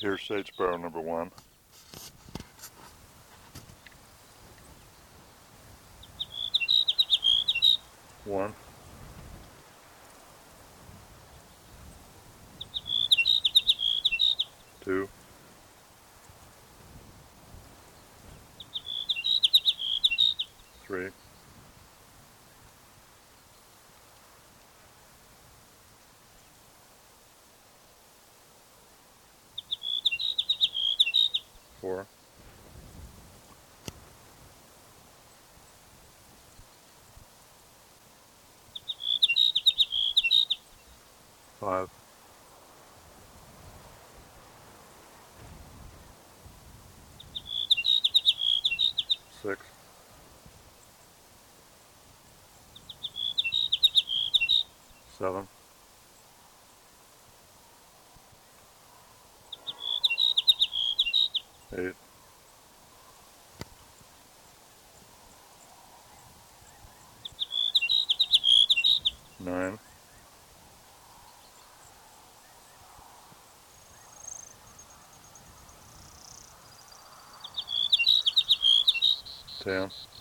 Here's sage sparrow number 1. One, two, three, four, five, six, seven, eight, nine, 10,